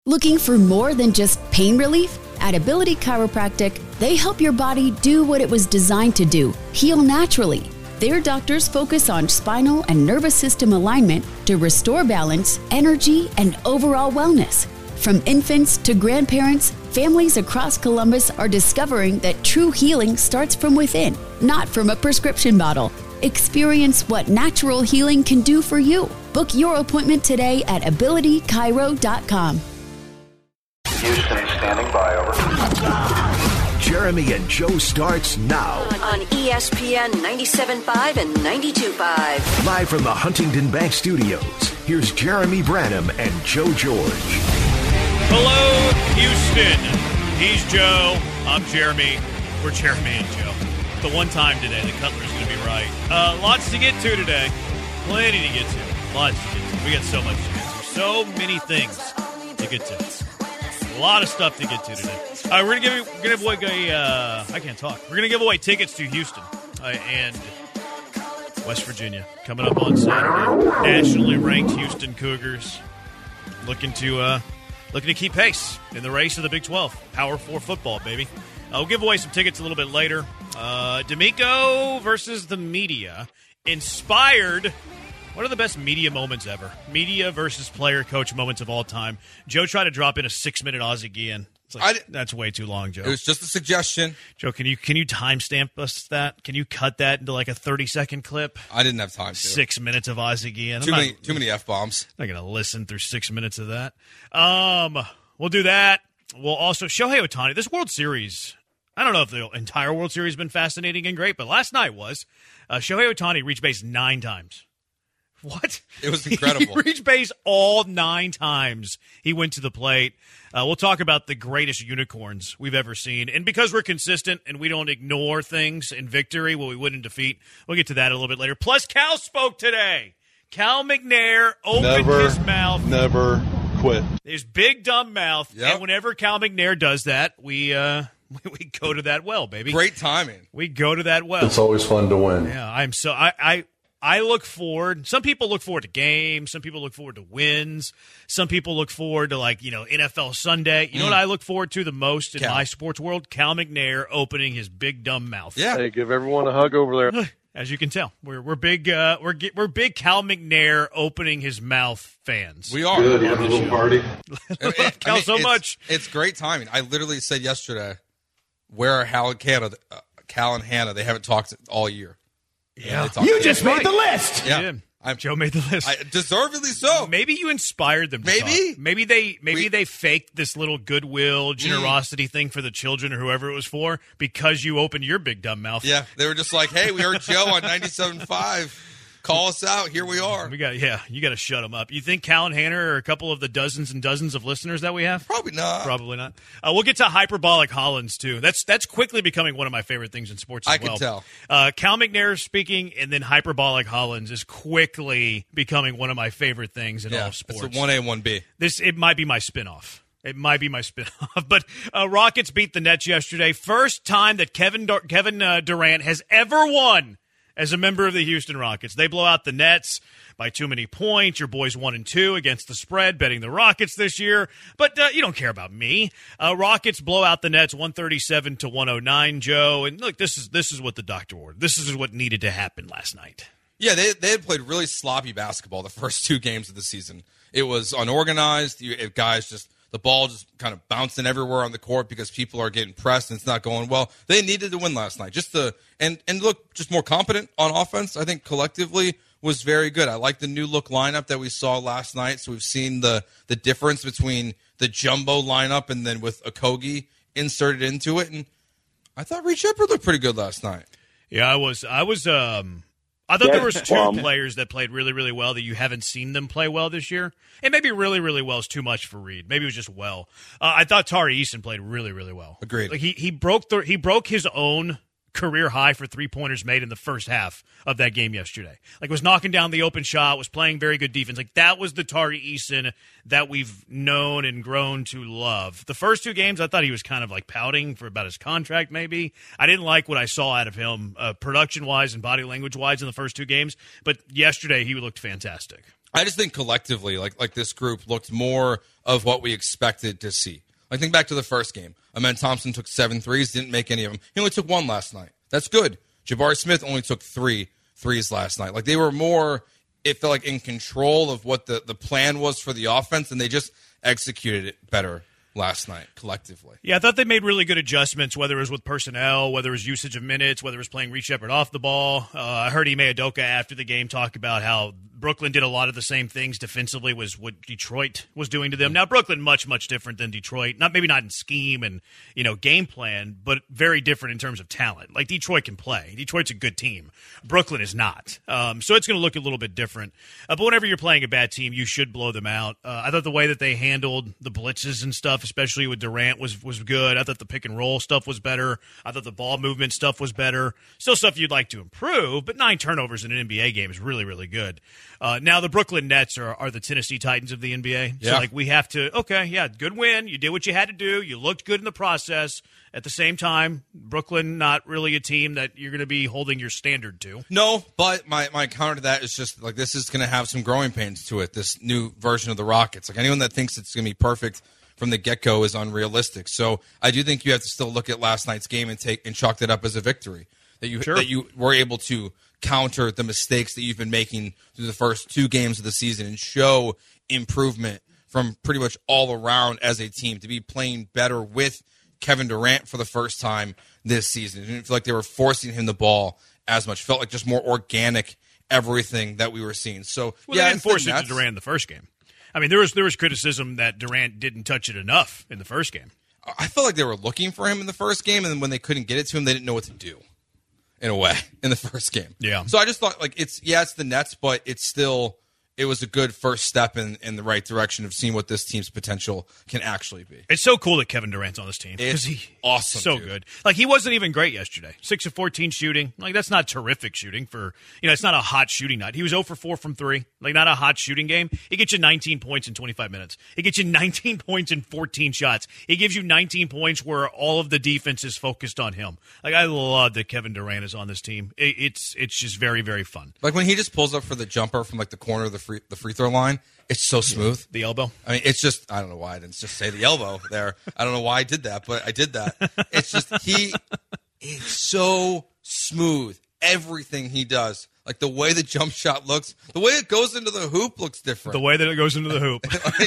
Looking for more than just pain relief? At Ability Chiropractic, they help your body do what it was designed to do, heal naturally. Their doctors focus on spinal and nervous system alignment to restore balance, energy, and overall wellness. From infants to grandparents, families across Columbus are discovering that true healing starts from within, not from a prescription bottle. Experience what natural healing can do for you. Book your appointment today at abilitychiro.com. Houston standing by, over. Jeremy and Joe starts now. On ESPN 97.5 and 92.5. Live from the Huntington Bank Studios, here's Jeremy Branham and Joe George. Hello, Houston. He's Joe. I'm Jeremy. We're Jeremy and Joe. The one time today, the Cutler's going to be right. Lots to get to today. Plenty to get to. Lots to get to. We got so much to get to. So many things to get to. A lot of stuff to get to today. We're gonna give away I can't talk. We're gonna give away tickets to Houston and West Virginia coming up on Saturday. Nationally ranked Houston Cougars looking to keep pace in the race of the Big 12 Power 4 football, baby. We'll give away some tickets a little bit later. D'Amico versus the media. Inspired. One of the best media moments ever. Media versus player coach moments of all time. Joe tried to drop in a 6-minute Aussie Guillen. It's like, that's way too long, Joe. It was just a suggestion. Joe, can you timestamp us that? Can you cut that into like a 30-second clip? I didn't have time to. 6 minutes of Aussie Guillen. Too many F-bombs. I'm not going to listen through 6 minutes of that. We'll do that. We'll also, Shohei Ohtani, this World Series, I don't know if the entire World Series has been fascinating and great, but last night was. Shohei Ohtani reached base 9 times. What? It was incredible. He reached base all 9 times he went to the plate. We'll talk about the greatest unicorns we've ever seen. And because we're consistent and we don't ignore things in victory, we would in defeat, we'll get to that a little bit later. Plus, Cal spoke today. Cal McNair opened his mouth. Never quit. His big, dumb mouth. Yep. And whenever Cal McNair does that, we go to that well, baby. Great timing. We go to that well. It's always fun to win. Yeah, I look forward. Some people look forward to games. Some people look forward to wins. Some people look forward to, NFL Sunday. You know what I look forward to the most in my sports world? Cal McNair opening his big dumb mouth. Yeah. Hey, give everyone a hug over there. As you can tell, we're big. We're big Cal McNair opening his mouth fans. We are. Good. You have a little party. Cal so much. It's great timing. I literally said yesterday, where are Cal and Hannah? They haven't talked all year. Yeah. You just made the list. Yeah. Joe made the list. Deservedly so. Maybe you inspired them to Maybe. talk. Maybe they faked this little goodwill, generosity thing for the children or whoever it was for because you opened your big dumb mouth. Yeah. They were just like, hey, we heard Joe on 97.5. Call us out. Here we are. You got to shut them up. You think Cal and Hannah are a couple of the dozens and dozens of listeners that we have? Probably not. Probably not. We'll get to Hyperbolic Hollins, too. That's quickly becoming one of my favorite things in sports as well. I can tell. Cal McNair speaking, and then Hyperbolic Hollins is quickly becoming one of my favorite things in all of sports. It's a 1A, 1B. It might be my spinoff. It might be my spinoff. But Rockets beat the Nets yesterday. First time that Kevin Durant has ever won as a member of the Houston Rockets. They blow out the Nets by too many points. Your boys 1-2 against the spread, betting the Rockets this year. But you don't care about me. Rockets blow out the Nets 137-109, Joe. And look, this is what the doctor ordered. This is what needed to happen last night. Yeah, they had played really sloppy basketball the first 2 games of the season. It was unorganized. The ball just kind of bouncing everywhere on the court because people are getting pressed and it's not going well. They needed to win last night. Just more competent on offense. I think collectively was very good. I like the new look lineup that we saw last night. So we've seen the difference between the jumbo lineup and then with Okogie inserted into it. And I thought Reed Sheppard looked pretty good last night. Yeah, I thought there was 2 players that played really, really well that you haven't seen them play well this year. And maybe really, really well is too much for Reed. Maybe it was just well. I thought Tari Eason played really, really well. Agreed. Like he broke his own career high for 3-pointers made in the first half of that game yesterday. Like, was knocking down the open shot, was playing very good defense. Like, that was the Tari Eason that we've known and grown to love. The first 2 games, I thought he was kind of like pouting for about his contract, maybe. I didn't like what I saw out of him production-wise and body language-wise in the first 2 games. But yesterday, he looked fantastic. I just think collectively, like this group looked more of what we expected to see. Like, think back to the first game. Amen Thompson took 7 threes, didn't make any of them. He only took 1 last night. That's good. Jabari Smith only took 3 threes last night. Like, they were more, it felt like, in control of what the plan was for the offense, and they just executed it better last night collectively. Yeah, I thought they made really good adjustments, whether it was with personnel, whether it was usage of minutes, whether it was playing Reed Shepherd off the ball. I heard Ime Udoka after the game talk about how Brooklyn did a lot of the same things defensively was what Detroit was doing to them. Now, Brooklyn much different than Detroit. Maybe not in scheme and, game plan, but very different in terms of talent. Like, Detroit can play. Detroit's a good team. Brooklyn is not. So it's going to look a little bit different. But whenever you're playing a bad team, you should blow them out. I thought the way that they handled the blitzes and stuff, especially with Durant, was good. I thought the pick and roll stuff was better. I thought the ball movement stuff was better. Still stuff you'd like to improve, but 9 turnovers in an NBA game is really, really good. Now, the Brooklyn Nets are the Tennessee Titans of the NBA. Yeah. So, we have to, good win. You did what you had to do. You looked good in the process. At the same time, Brooklyn, not really a team that you're going to be holding your standard to. No, but my counter to that is just, like, this is going to have some growing pains to it, this new version of the Rockets. Like, anyone that thinks it's going to be perfect from the get-go is unrealistic. So I do think you have to still look at last night's game and chalk that up as a victory. That you were able to counter the mistakes that you've been making through the first 2 games of the season and show improvement from pretty much all around as a team, to be playing better with Kevin Durant for the first time this season. It didn't feel like they were forcing him the ball as much. It felt like just more organic, everything that we were seeing. So, they didn't force it to Durant in the first game. I mean, there was criticism that Durant didn't touch it enough in the first game. I felt like they were looking for him in the first game, and then when they couldn't get it to him, they didn't know what to do, in a way, in the first game. Yeah. So I just thought, like, it's the Nets, but it was a good first step in the right direction of seeing what this team's potential can actually be. It's so cool that Kevin Durant's on this team. It's awesome, so dude. good. Like, he wasn't even great yesterday. 6 of 14 shooting. Like, that's not terrific shooting for, it's not a hot shooting night. He was 0 for 4 from 3. Like, not a hot shooting game. He gets you 19 points in 25 minutes. He gets you 19 points in 14 shots. He gives you 19 points where all of the defense is focused on him. Like, I love that Kevin Durant is on this team. It's just very, very fun. Like, when he just pulls up for the jumper from, like, the corner of the free throw line, it's so smooth. The elbow? I mean, it's just, I don't know why I didn't just say the elbow there. I don't know why I did that, but I did that. It's just, it's so smooth. Everything he does. Like, the way the jump shot looks, the way it goes into the hoop looks different. The way that it goes into the hoop.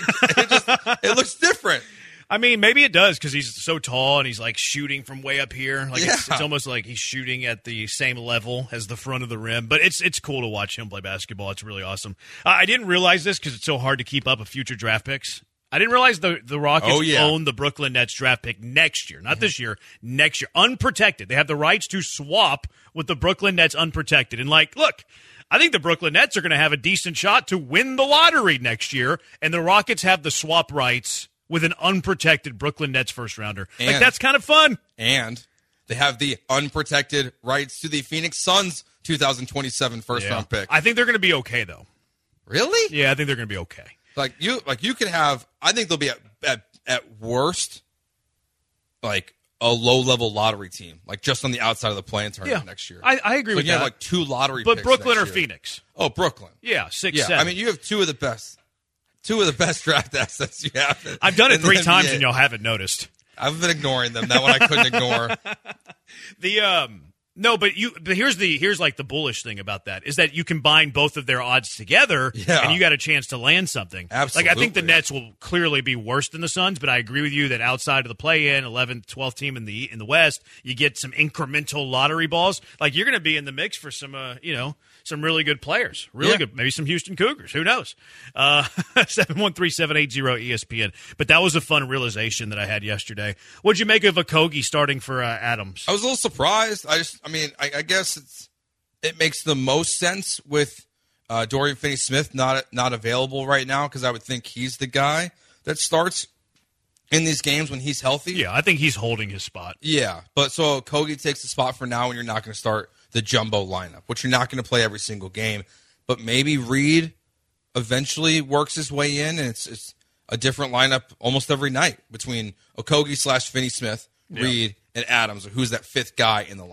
it looks different. I mean, maybe it does because he's so tall and he's, like, shooting from way up here. Like, yeah. it's almost like he's shooting at the same level as the front of the rim. But it's cool to watch him play basketball. It's really awesome. I didn't realize this because it's so hard to keep up with future draft picks. I didn't realize the Rockets own the Brooklyn Nets draft pick next year. Not this year, next year. Unprotected. They have the rights to swap with the Brooklyn Nets unprotected. And, like, look, I think the Brooklyn Nets are going to have a decent shot to win the lottery next year. And the Rockets have the swap rights with an unprotected Brooklyn Nets first-rounder. Like, that's kind of fun. And they have the unprotected rights to the Phoenix Suns 2027 first-round pick. I think they're going to be okay, though. Really? Yeah, I think they're going to be okay. Like, you could have, I think they'll be at worst, like, a low-level lottery team, like, just on the outside of the play-in tournament next year. I agree with that. You have, like, 2 lottery picks. But Brooklyn next or year. Phoenix? Oh, Brooklyn. Yeah, 6, yeah. 7. I mean, you have two of the best draft assets you have. I've done it 3 times NBA. and y'all haven't noticed. I've been ignoring them. That one I couldn't ignore. No, but here's like the bullish thing about that is that you combine both of their odds together and you got a chance to land something. Absolutely. Like, I think the Nets will clearly be worse than the Suns, but I agree with you that outside of the play-in, 11th, 12th team in the West, you get some incremental lottery balls. Like, you're going to be in the mix for some some really good players. Really good. Maybe some Houston Cougars. Who knows? 713-780-ESPN. But that was a fun realization that I had yesterday. What'd you make of Okogie starting for Adams? I was a little surprised. I guess it makes the most sense with Dorian Finney-Smith not available right now, because I would think he's the guy that starts in these games when he's healthy. Yeah, I think he's holding his spot. Yeah, but so Okogie takes the spot for now, and you're not going to start the jumbo lineup, which you're not going to play every single game. But maybe Reed eventually works his way in, and it's a different lineup almost every night between Okogie / Finney-Smith, Reed, and Adams, who's that 5th guy in the lineup.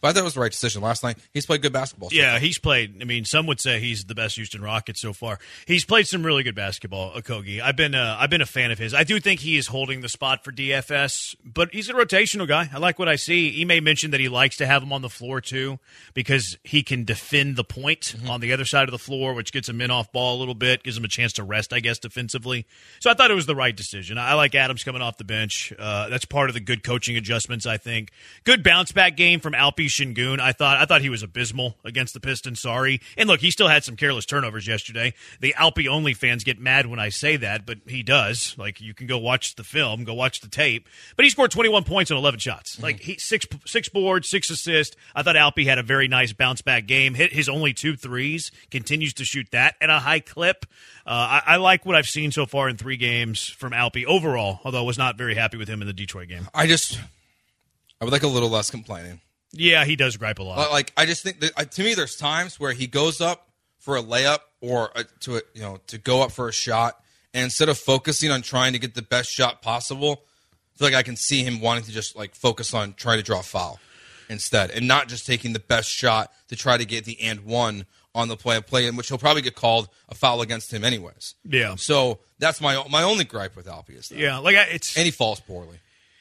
But I thought it was the right decision last night. He's played good basketball. Yeah, he's played. I mean, some would say he's the best Houston Rocket so far. He's played some really good basketball, Okogie. I've been a fan of his. I do think he is holding the spot for DFS, but he's a rotational guy. I like what I see. Ime mentioned that he likes to have him on the floor too because he can defend the point on the other side of the floor, which gets him in off ball a little bit, gives him a chance to rest, I guess, defensively. So I thought it was the right decision. I like Adams coming off the bench. That's part of the good coaching adjustments, I think. Good bounce back game from Alpi Şengün. I thought he was abysmal against the Pistons. Sorry. And look, he still had some careless turnovers yesterday. The Alpi only fans get mad when I say that, but he does. Like, you can go watch the film, go watch the tape. But he scored 21 points on 11 shots. Like, he six boards, 6 assists. I thought Alpi had a very nice bounce back game. Hit his only 2 threes. Continues to shoot that at a high clip. I like what I've seen so far in 3 games from Alpi overall, although I was not very happy with him in the Detroit game. I would like a little less complaining. Yeah, he does gripe a lot. Like, I just think that to me, there's times where he goes up for a layup or to go up for a shot, and instead of focusing on trying to get the best shot possible, I feel like I can see him wanting to just like focus on trying to draw a foul instead, and not just taking the best shot to try to get the and one on the play in which he'll probably get called a foul against him anyways. Yeah. So that's my only gripe with Alpi is that. Yeah, like and he falls poorly.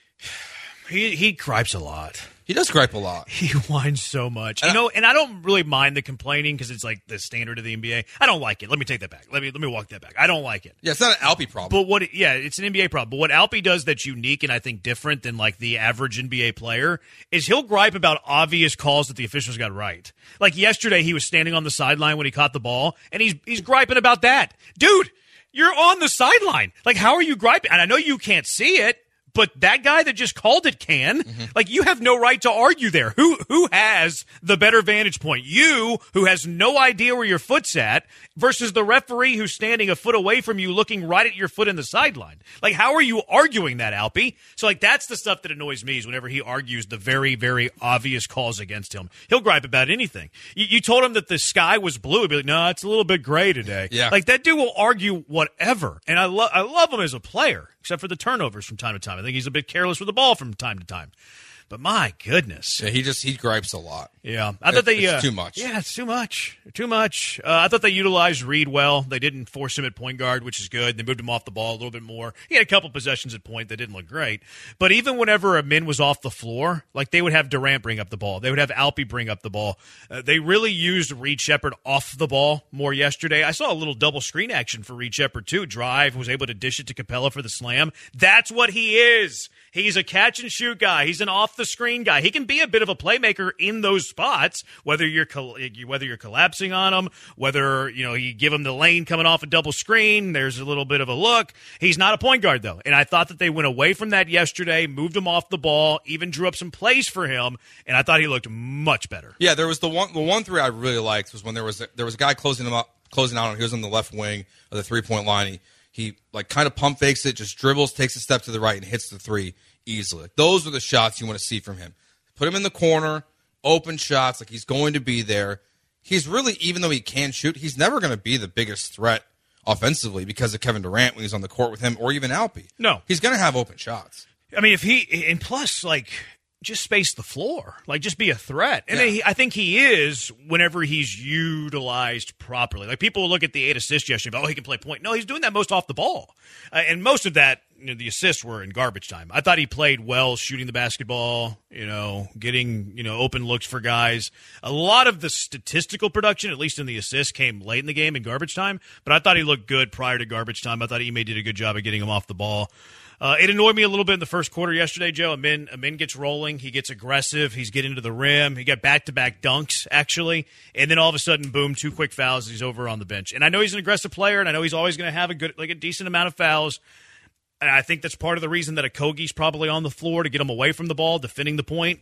He gripes a lot. He does gripe a lot. He whines so much. And I don't really mind the complaining because it's like the standard of the NBA. I don't like it. Let me take that back. Let me walk that back. I don't like it. Yeah, it's not an Alpi problem. But it's an NBA problem. But what Alpi does that's unique and I think different than like the average NBA player is he'll gripe about obvious calls that the officials got right. Like yesterday, he was standing on the sideline when he caught the ball, and he's griping about that. Dude, you're on the sideline. Like, how are you griping? And I know you can't see it, but that guy that just called it can. Like, you have no right to argue there. Who has the better vantage point? You, who has no idea where your foot's at, versus the referee who's standing a foot away from you looking right at your foot in the sideline. Like, how are you arguing that, Alpi? So, like, that's the stuff that annoys me is whenever he argues the very, very obvious calls against him. He'll gripe about anything. You told him that the sky was blue. He'd be like, no, it's a little bit gray today. Yeah. Like, that dude will argue whatever. And I love him as a player, except for the turnovers from time to time. I think he's a bit careless with the ball from time to time. But my goodness. Yeah, he gripes a lot. Yeah. I thought it's too much. Yeah, it's too much. Too much. I thought they utilized Reed well. They didn't force him at point guard, which is good. They moved him off the ball a little bit more. He had a couple possessions at point that didn't look great. But even whenever Amin was off the floor, like they would have Durant bring up the ball. They would have Alpi bring up the ball. They really used Reed Sheppard off the ball more yesterday. I saw a little double screen action for Reed Sheppard too. Drive, was able to dish it to Capella for the slam. That's what he is. He's a catch-and-shoot guy. He's an off-the-screen guy. He can be a bit of a playmaker in those spots, whether you're collapsing on him, whether you give him the lane coming off a double screen. There's a little bit of a look. He's not a point guard, though, and I thought that they went away from that yesterday, moved him off the ball, even drew up some plays for him, and I thought he looked much better. Yeah, there was the one three I really liked was when there was a guy closing out on. He was on the left wing of the 3-point line. He like kind of pump fakes it, just dribbles, takes a step to the right, and hits the three easily. Those are the shots you want to see from him. Put him in the corner, open shots, like he's going to be there. He's really, even though he can shoot, he's never going to be the biggest threat offensively because of Kevin Durant when he's on the court with him, or even Alpi. No. He's going to have open shots. I mean, and plus, like, just space the floor. Like, just be a threat. And I think he is whenever he's utilized properly. Like, people will look at the 8 assists yesterday, he can play point. No, he's doing that most off the ball. And most of that, the assists were in garbage time. I thought he played well shooting the basketball, getting, open looks for guys. A lot of the statistical production, at least in the assists, came late in the game in garbage time. But I thought he looked good prior to garbage time. I thought Ime did a good job of getting him off the ball. It annoyed me a little bit in the first quarter yesterday, Joe. Amin gets rolling. He gets aggressive. He's getting to the rim. He got back-to-back dunks, actually. And then all of a sudden, boom, 2 quick fouls. He's over on the bench. And I know he's an aggressive player, and I know he's always going to have a decent amount of fouls. And I think that's part of the reason that Okogie's probably on the floor to get him away from the ball, defending the point.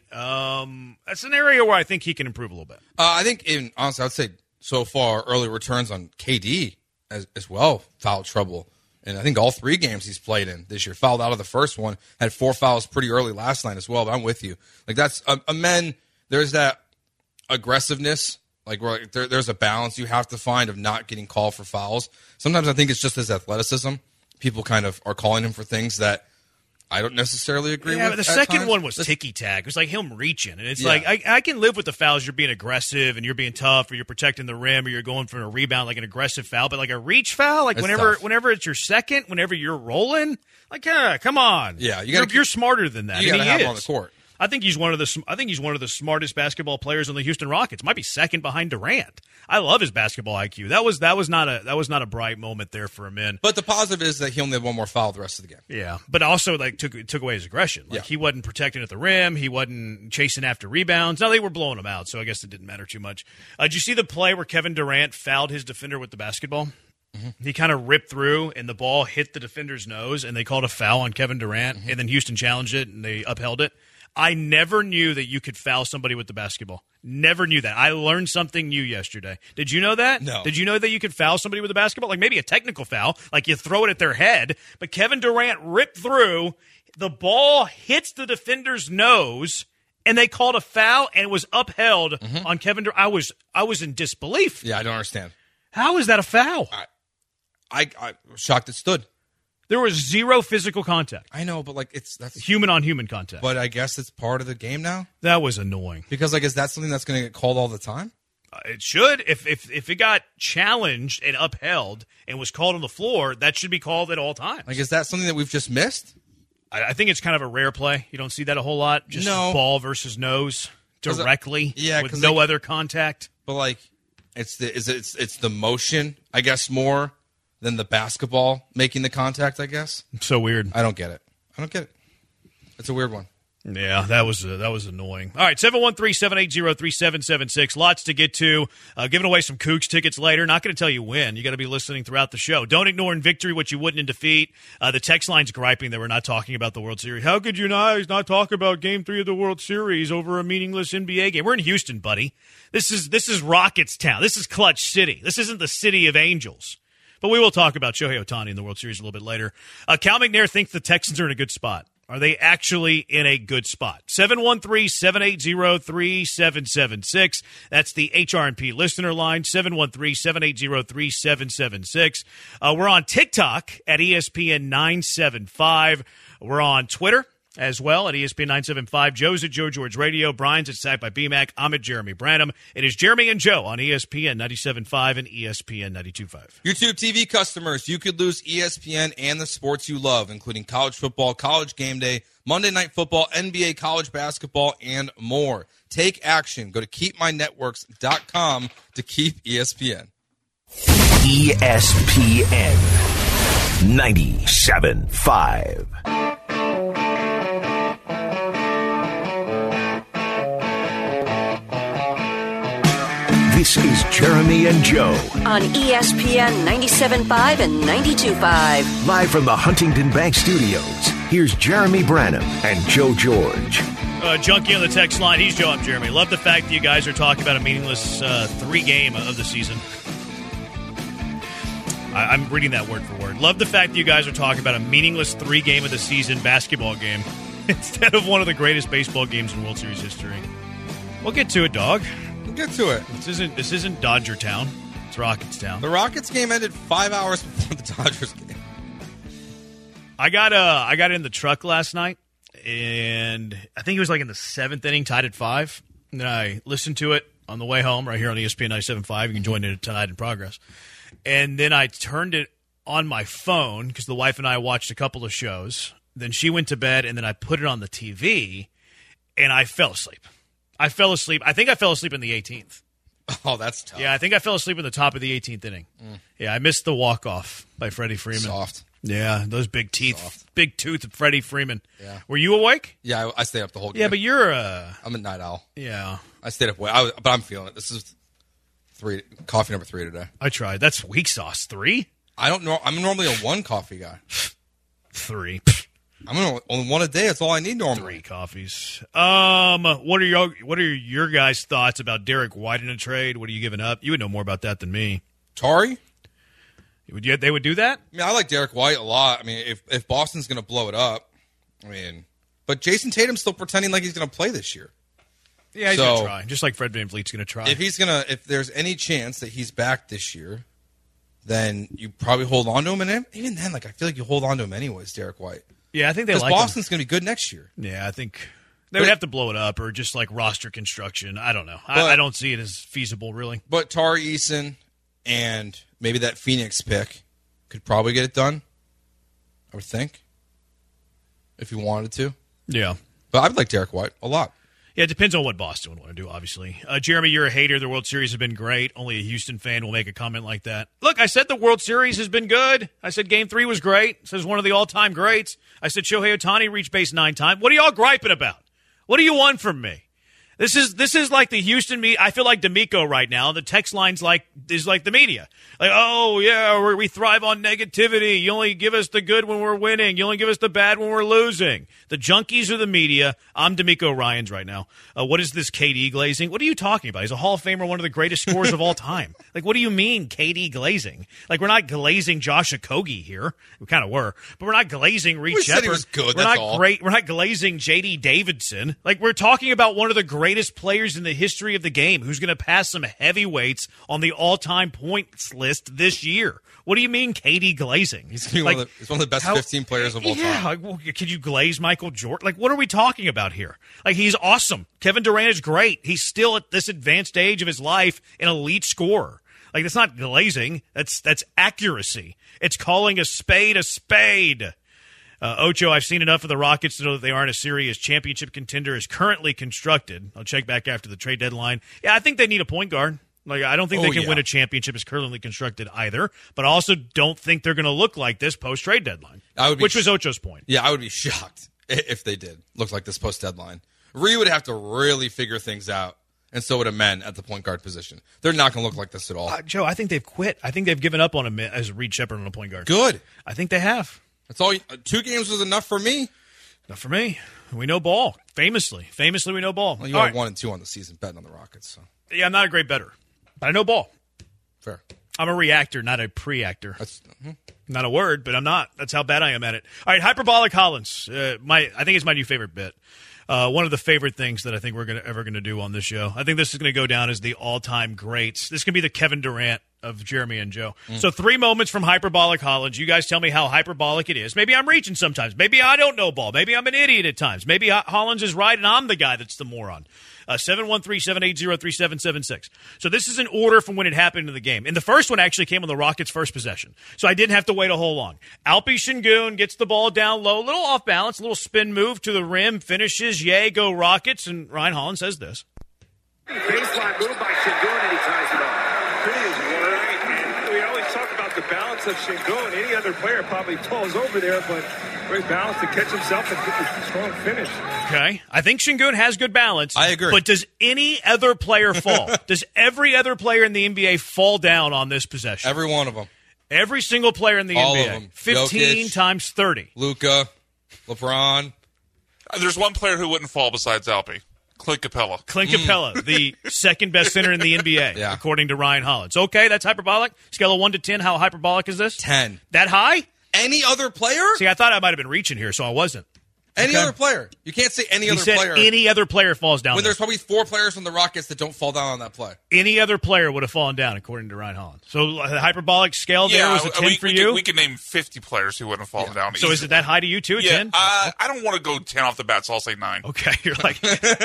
That's an area where I think he can improve a little bit. I think, honestly, I'd say so far, early returns on KD as well, foul trouble. And I think all 3 games he's played in this year. Fouled out of the first one. Had 4 fouls pretty early last night as well. But I'm with you. Like, that's men. There's that aggressiveness. Like, where there's a balance you have to find of not getting called for fouls. Sometimes I think it's just his athleticism. People kind of are calling him for things that I don't necessarily agree Yeah, with. but the at second times. one was ticky-tack. It was like him reaching. And it's Yeah. like, I can live with the fouls. You're being aggressive and you're being tough or you're protecting the rim or you're going for a rebound, like an aggressive foul. But like a reach foul, like That's whenever tough. it's your second, whenever you're rolling, like, come on. Yeah, you're smarter than that. You and got to he have is. him on the court. I think he's one of the smartest basketball players on the Houston Rockets. Might be second behind Durant. I love his basketball IQ. That was not a bright moment there for him. But the positive is that he only had one more foul the rest of the game. Yeah, but also like took away his aggression. Like he wasn't protecting at the rim. He wasn't chasing after rebounds. No, they were blowing him out, so I guess it didn't matter too much. Did you see the play where Kevin Durant fouled his defender with the basketball? Mm-hmm. He kind of ripped through, and the ball hit the defender's nose, and they called a foul on Kevin Durant, and then Houston challenged it, and they upheld it. I never knew that you could foul somebody with the basketball. Never knew that. I learned something new yesterday. Did you know that? No. Did you know that you could foul somebody with a basketball? Like maybe a technical foul, like you throw it at their head. But Kevin Durant ripped through. The ball hits the defender's nose, and they called a foul, and it was upheld on Kevin Durant. I was in disbelief. Yeah, I don't understand. How is that a foul? I was shocked it stood. There was zero physical contact. I know, but like that's Human-on-human contact. But I guess it's part of the game now. That was annoying. Because like, is that something that's going to get called all the time? It should. If it got challenged and upheld and was called on the floor, that should be called at all times. Like, is that something that we've just missed? I think it's kind of a rare play. You don't see that a whole lot. Just ball versus nose directly with no other contact. But like, it's the motion, I guess, more than the basketball making the contact, I guess. So weird. I don't get it. It's a weird one. Yeah, that was annoying. All right, 713-780-3776. Lots to get to. Giving away some Cougs tickets later. Not going to tell you when. You got to be listening throughout the show. Don't ignore in victory what you wouldn't in defeat. The text line's griping that we're not talking about the World Series. How could you not talk about Game 3 of the World Series over a meaningless NBA game? We're in Houston, buddy. This is Rockets town. This is Clutch City. This isn't the city of angels. But we will talk about Shohei Ohtani in the World Series a little bit later. Cal McNair thinks the Texans are in a good spot. Are they actually in a good spot? 713-780-3776. That's the HRNP listener line, 713-780-3776. We're on TikTok at ESPN 975. We're on Twitter as well at ESPN 975. Joe's at Joe George Radio. Brian's at Sacked by BMAC. I'm at Jeremy Branham. It is Jeremy and Joe on ESPN 97.5 and ESPN 92.5. YouTube TV customers, you could lose ESPN and the sports you love, including college football, college game day, Monday Night Football, NBA, college basketball, and more. Take action. Go to keepmynetworks.com to keep ESPN. ESPN 97.5. This is Jeremy and Joe. On ESPN 97.5 and 92.5. Live from the Huntington Bank Studios, here's Jeremy Branham and Joe George. Junkie on the text line. He's Joe. I'm Jeremy. Love the fact that you guys are talking about a meaningless 3-game of the season. I'm reading that word for word. Love the fact that you guys are talking about a meaningless 3-game of the season basketball game instead of one of the greatest baseball games in World Series history. We'll get to it, dog. We'll get to it. This isn't Dodger Town. It's Rockets Town. The Rockets game ended 5 hours before the Dodgers game. I got in the truck last night, and I think it was like in the 7th inning, tied at 5. And then I listened to it on the way home right here on ESPN 97.5. You can join it tonight in progress. And then I turned it on my phone because the wife and I watched a couple of shows. Then she went to bed, and then I put it on the TV, and I fell asleep. I think I fell asleep in the 18th. Oh, that's tough. Yeah, I think I fell asleep in the top of the 18th inning. Yeah, I missed the walk-off by Freddie Freeman. Soft. Yeah, those big teeth. Soft. Big tooth of Freddie Freeman. Yeah. Were you awake? Yeah, I stayed up the whole game. Yeah, but you're I'm a night owl. Yeah. I stayed up but I'm feeling it. This is coffee number 3 today. I tried. That's weak sauce. 3? I don't know. I'm normally a 1 coffee guy. 3. I'm on 1 a day. That's all I need normally. 3 coffees. What are your guys' thoughts about Derek White in a trade? What are you giving up? You would know more about that than me. Tari? They would do that? I mean, I like Derek White a lot. I mean, if Boston's going to blow it up, but Jason Tatum's still pretending like he's going to play this year. Yeah, he's going to try. Just like Fred VanVleet's going to try. If there's any chance that he's back this year, then you probably hold on to him. And even then, I feel like you hold on to him anyways, Derek White. Yeah, I think they because like Boston's going to be good next year. Yeah, I think they would have to blow it up or just like roster construction. I don't know. I don't see it as feasible, really. But Tari Eason and maybe that Phoenix pick could probably get it done, I would think, if you wanted to. Yeah. But I'd like Derek White a lot. Yeah, it depends on what Boston would want to do, obviously. Jeremy, you're a hater. The World Series has been great. Only a Houston fan will make a comment like that. Look, I said the World Series has been good. I said Game 3 was great. It says one of the all-time greats. I said Shohei Ohtani reached base 9 times. What are y'all griping about? What do you want from me? This is like the Houston media. I feel like D'Amico right now. The text line's is like the media. Like, oh, yeah, we thrive on negativity. You only give us the good when we're winning. You only give us the bad when we're losing. The junkies are the media. I'm D'Amico Ryans right now. What is this KD glazing? What are you talking about? He's a Hall of Famer, one of the greatest scorers of all time. Like, what do you mean KD glazing? Like, we're not glazing Josh Okogie here. We kind of were. But we're not glazing Reed We Shepherd. said he was good, We're that's not all. We're not glazing J.D. Davidson. Like, we're talking about one of the greatest players in the history of the game who's going to pass some heavyweights on the all-time points list this year. What do you mean KD glazing? He's one of the best 15 players of all time. Yeah, like, well, could you glaze Michael Jordan? Like, what are we talking about here? Like, he's awesome. Kevin Durant is great. He's still at this advanced age of his life an elite scorer. Like, that's not glazing. That's accuracy. It's calling a spade a spade. Ocho, I've seen enough of the Rockets to know that they aren't a serious championship contender as currently constructed. I'll check back after the trade deadline. Yeah, I think they need a point guard. Like, I don't think they can win a championship as currently constructed either, but I also don't think they're going to look like this post-trade deadline, which was Ocho's point. Yeah, I would be shocked if they did look like this post-deadline. Ree would have to really figure things out, and so would a men at the point guard position. They're not going to look like this at all. Joe, I think they've quit. I think they've given up on him as Reed Shepherd on a point guard. Good. I think they have. That's all. 2 games was enough for me. Not for me. We know ball. Famously, we know ball. Well, you are 1-2 on the season betting on the Rockets. So. Yeah, I'm not a great bettor, but I know ball. Fair. I'm a reactor, not a pre-actor. That's not a word, but I'm not. That's how bad I am at it. All right, Hyperbolic Hollins. I think it's my new favorite bit. One of the favorite things that I think we're ever going to do on this show. I think this is going to go down as the all-time greats. This can be the Kevin Durant of Jeremy and Joe. So 3 moments from Hyperbolic Hollins. You guys tell me how hyperbolic it is. Maybe I'm reaching sometimes. Maybe I don't know ball. Maybe I'm an idiot at times. Maybe Hollins is right and I'm the guy that's the moron. 713-780-3776. So this is an order from when it happened in the game. And the first one actually came on the Rockets' first possession. So I didn't have to wait a whole long. Alpi Şengün gets the ball down low, a little off balance, a little spin move to the rim, finishes, yay, go Rockets. And Ryan Hollins says this. Baseline move by Şengün, and he ties it off. We always talk about the balance of Şengün. Any other player probably falls over there, but great balance to catch himself and get the strong finish. Okay. I think Şengün has good balance. I agree. But does any other player fall? Does every other player in the NBA fall down on this possession? Every one of them. Every single player in the All NBA. of them. 15 Jokic, times 30. Luka, LeBron. There's one player who wouldn't fall besides Alpi. Clint Capella. Clint Capella, the second best center in the NBA, Yeah. according to Ryan Hollins. Okay, that's hyperbolic. Scale of 1 to 10, how hyperbolic is this? 10. That high? Any other player? See, I thought I might have been reaching here, so I wasn't. Any Okay. other player. You can't say any He other said player. any other player falls down when there. there's probably 4 players from the Rockets that don't fall down on that play. Any other player would have fallen down, according to Ryan Hollins. So the hyperbolic scale there was a 10 for you? We could name 50 players who wouldn't have fallen down. So is it that high to you, too, a 10? I don't want to go 10 off the bat, so I'll say 9. Okay, you're like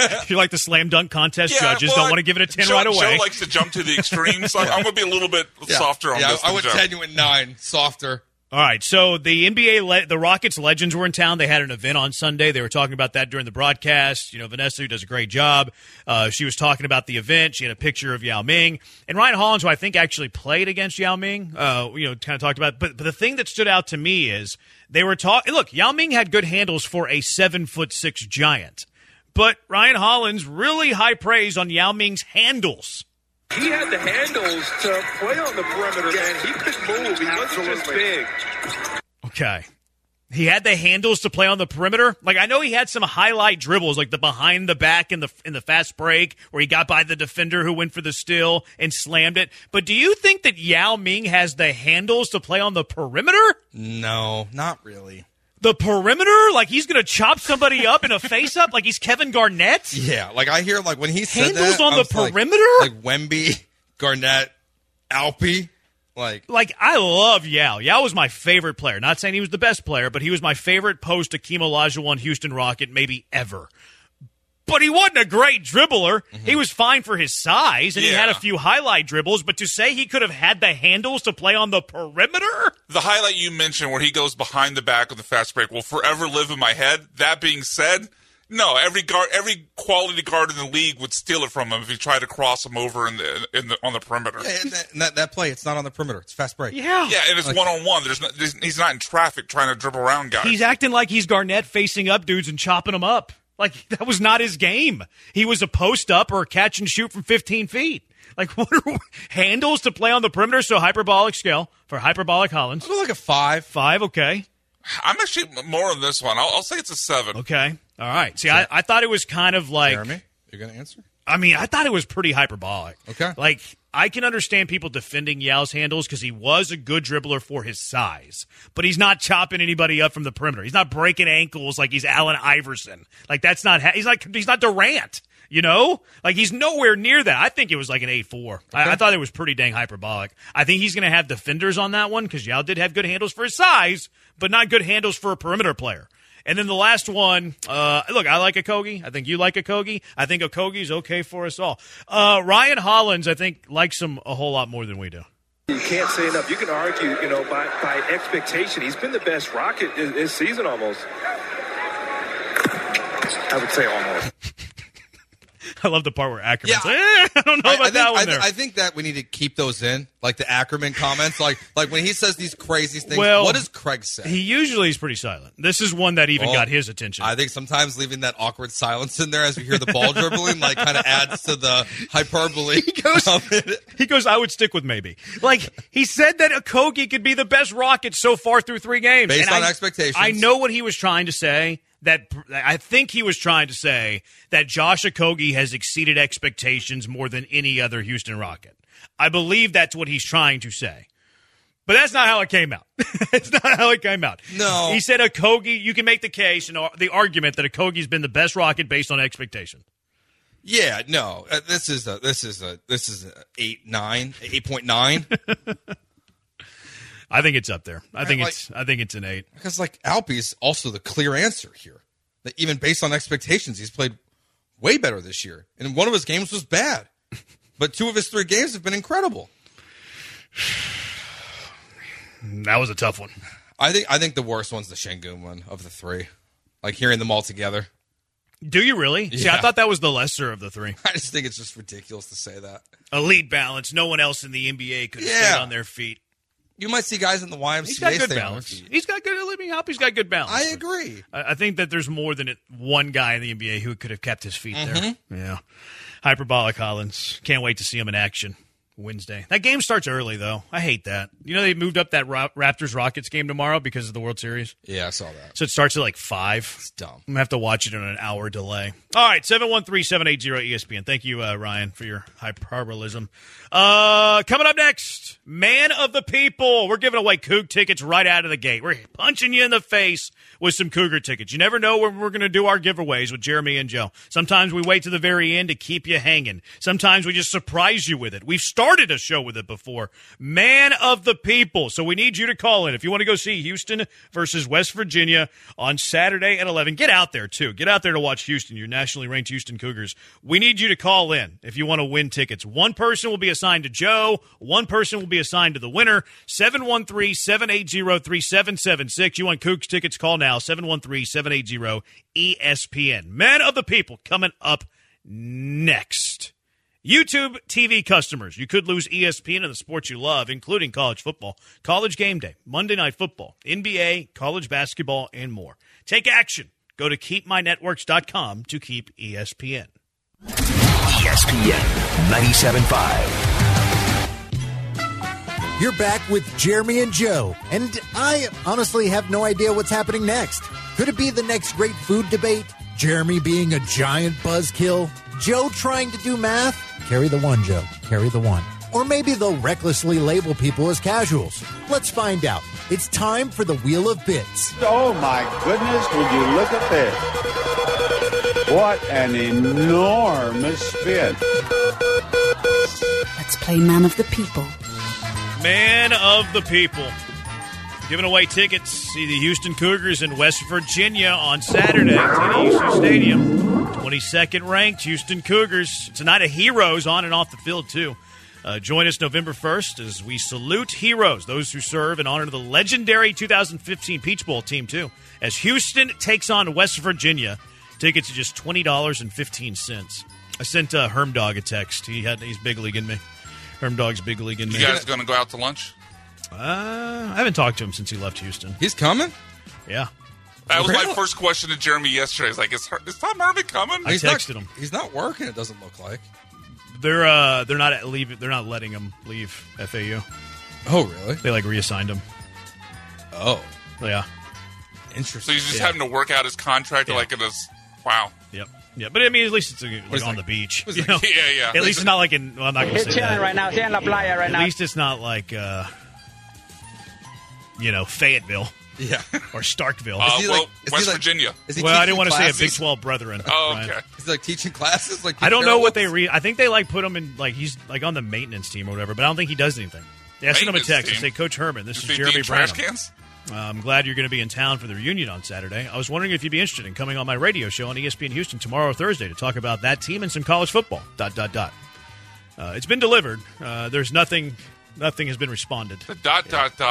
the slam dunk contest Yeah, judges. well, Don't want to give it a 10 Joe, right away. Joe likes to jump to the extremes. So I'm going to be a little bit softer on this. I than went Joe. 10, you went 9. Softer. All right, so the NBA, the Rockets legends were in town. They had an event on Sunday. They were talking about that during the broadcast. You know, Vanessa, who does a great job, she was talking about the event. She had a picture of Yao Ming. And Ryan Hollins, who I think actually played against Yao Ming, kind of talked about it. But the thing that stood out to me is they were talking. Look, Yao Ming had good handles for a 7'6" giant. But Ryan Hollins, really high praise on Yao Ming's handles. He had the handles to play on the perimeter, and he could move. He wasn't just big. Okay. He had the handles to play on the perimeter. Like, I know he had some highlight dribbles, like the behind the back in the fast break, where he got by the defender who went for the steal and slammed it. But do you think that Yao Ming has the handles to play on the perimeter? No, not really. The perimeter? Like he's going to chop somebody up in a face-up? Like he's Kevin Garnett? Yeah, like I hear like when he said handles that. on I the was perimeter? Like Wemby, Garnett, Alpi. Like, I love Yao. Yao was my favorite player. Not saying he was the best player, but he was my favorite post-Akeem Olajuwon Houston Rocket maybe ever. But he wasn't a great dribbler. Mm-hmm. He was fine for his size, and he had a few highlight dribbles. But to say he could have had the handles to play on the perimeter? The highlight you mentioned where he goes behind the back on the fast break will forever live in my head. That being said, no, every quality guard in the league would steal it from him if he tried to cross him over on the perimeter. Yeah, and that play, it's not on the perimeter. It's fast break. Yeah, and it's one-on-one. He's not in traffic trying to dribble around guys. He's acting like he's Garnett facing up dudes and chopping them up. Like, that was not his game. He was a post-up or a catch-and-shoot from 15 feet. Like, what are handles to play on the perimeter? So, hyperbolic scale for Hyperbolic Hollins. I'll go like a 5. 5, okay. I'm actually more on this one. I'll say it's a 7. Okay. All right. See, I thought it was kind of like... Jeremy, you're going to answer? I mean, I thought it was pretty hyperbolic. Okay. Like, I can understand people defending Yao's handles because he was a good dribbler for his size. But he's not chopping anybody up from the perimeter. He's not breaking ankles like he's Allen Iverson. Like, that's not... he's not Durant, you know? Like, he's nowhere near that. I think it was like an 8-4. Okay. I thought it was pretty dang hyperbolic. I think he's going to have defenders on that one because Yao did have good handles for his size, but not good handles for a perimeter player. And then the last one, look, I like Okogie. I think you like Okogie. I think Okogie's okay for us all. Ryan Hollins, I think, likes him a whole lot more than we do. You can't say enough. You can argue, by expectation. He's been the best Rocket this season almost. I would say almost. I love the part where Ackerman's like, I don't know about that one there. I think that we need to keep those in, like the Ackerman comments. Like when he says these crazy things, what does Craig say? He usually is pretty silent. This is one that even got his attention. I think sometimes leaving that awkward silence in there as we hear the ball dribbling, like, kind of adds to the hyperbole. He goes, I would stick with maybe. Like, he said that Okogie could be the best Rocket so far through 3 games. Based on expectations. I know what he was trying to say. I think he was trying to say that Josh Okogie has exceeded expectations more than any other Houston Rocket. I believe that's what he's trying to say. But that's not how it came out. It's not how it came out. No. He said Okogie, you can make the case and the argument that Okogie's been the best Rocket based on expectation. Yeah, no. This is a 8.9. I think it's up there. I think it's an 8. Because, like, Alpe's also the clear answer here. That even based on expectations, he's played way better this year. And one of his games was bad. But 2 of his 3 games have been incredible. That was a tough one. I think the worst one's the Şengün one of the 3. Like, hearing them all together. Do you really? Yeah. See, I thought that was the lesser of the 3. I just think it's just ridiculous to say that. Elite balance. No one else in the NBA could have stayed on their feet. You might see guys in the YMCA. He's got good balance. He's got good. Let me help. He's got good balance. I agree. I think that there's more than one guy in the NBA who could have kept his feet there. Yeah. Hyperbolic Hollins. Can't wait to see him in action Wednesday. That game starts early, though. I hate that. You know they moved up that Raptors-Rockets game tomorrow because of the World Series? Yeah, I saw that. So it starts at like 5. It's dumb. I'm going to have to watch it on an hour delay. All right, 713-780-ESPN. Thank you, Ryan, for your hyperbolism. Coming up next, Man of the People. We're giving away Coug tickets right out of the gate. We're punching you in the face with some Cougar tickets. You never know when we're going to do our giveaways with Jeremy and Joe. Sometimes we wait to the very end to keep you hanging. Sometimes we just surprise you with it. We've started a show with it before. Man of the People. So we need you to call in. If you want to go see Houston versus West Virginia on Saturday at 11, get out there, too. Get out there to watch Houston, your nationally ranked Houston Cougars. We need you to call in if you want to win tickets. One person will be assigned to Joe. One person will be assigned to the winner. 713-780-3776. You want Cougs tickets? Call now. 713-780-ESPN. Men of the People coming up next. YouTube TV customers, you could lose ESPN and the sports you love, including college football, college game day, Monday Night Football, NBA, college basketball, and more. Take action. Go to keepmynetworks.com to keep ESPN. ESPN 97.5. You're back with Jeremy and Joe, and I honestly have no idea what's happening next. Could it be the next great food debate? Jeremy being a giant buzzkill? Joe trying to do math? Carry the one, Joe. Carry the one. Or maybe they'll recklessly label people as casuals. Let's find out. It's time for the Wheel of Bits. Oh, my goodness, would you look at this? What an enormous spin. Let's play Man of the People. Man of the people. Giving away tickets. See the Houston Cougars in West Virginia on Saturday at TD Stadium. 22nd ranked Houston Cougars. It's a night of heroes on and off the field, too. Join us November 1st as we salute heroes, those who serve in honor of the legendary 2015 Peach Bowl team, too. As Houston takes on West Virginia, tickets are just $20.15. I sent Herm Dog a text. He's big leaguing me. Herm Dog's big leaguing me. You guys going to go out to lunch? I haven't talked to him since he left Houston. He's coming? Yeah. That was my first question to Jeremy yesterday. He's like, is Tom Herman coming? I texted him. He's not working, it doesn't look like. They're not leaving. They're not letting him leave FAU. Oh, really? They reassigned him. Oh. Yeah. Interesting. So he's just having to work out his contract wow. Yep. Yeah, but I mean, at least it's on the beach. Yeah. At least it's not like in. Well, I'm not going to say that. Right now, in La Playa right now. At least it's not like, Fayetteville. Yeah. Or Starkville. West Virginia. I didn't want to say a Big 12 brethren. Oh, okay. Is he teaching classes? I don't know what they read. I think they put him in, he's on the maintenance team or whatever, but I don't think he does anything. They sent him a text and say, Coach Herman, this is Jeremy Branham. Trash cans? I'm glad you're going to be in town for the reunion on Saturday. I was wondering if you'd be interested in coming on my radio show on ESPN Houston tomorrow or Thursday to talk about that team and some college football. ... It's been delivered. There's nothing has been responded. The ...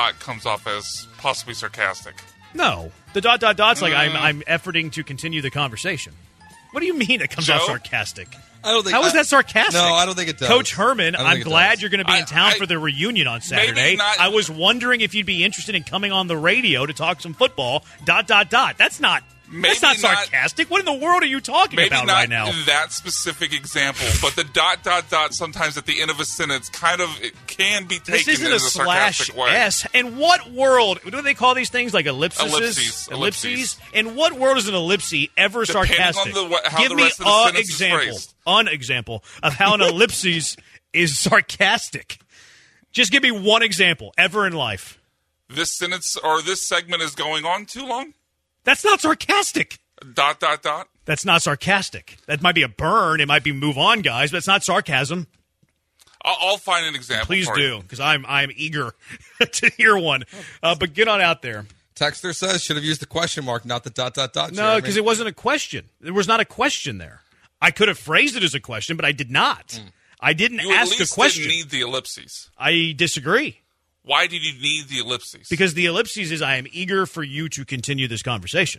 comes off as possibly sarcastic. No. The ... like I'm efforting to continue the conversation. What do you mean it comes off sarcastic? I don't think. How is that sarcastic? No, I don't think it does. Coach Herman, I'm glad you're going to be in town for the reunion on Saturday. I was wondering if you'd be interested in coming on the radio to talk some football. ... That's not sarcastic. What in the world are you talking about right now? Maybe not in that specific example, but the ... sometimes at the end of a sentence it can be taken this isn't as a sarcastic way. S. In what world do they call these things like ellipses? Ellipses. In what world is an ellipse ever sarcastic? Give me an example of how an ellipses is sarcastic. Just give me one example ever in life. This sentence or this segment is going on too long? That's not sarcastic. ... That's not sarcastic. That might be a burn. It might be move on, guys, but it's not sarcasm. I'll find an example. Please do, because I'm eager to hear one. But get on out there. Texter says should have used the question mark, not the ... No, because it wasn't a question. There was not a question there. I could have phrased it as a question, but I did not. I didn't ask a question. You didn't need the ellipses. I disagree. Why did you need the ellipses? Because the ellipses is I am eager for you to continue this conversation.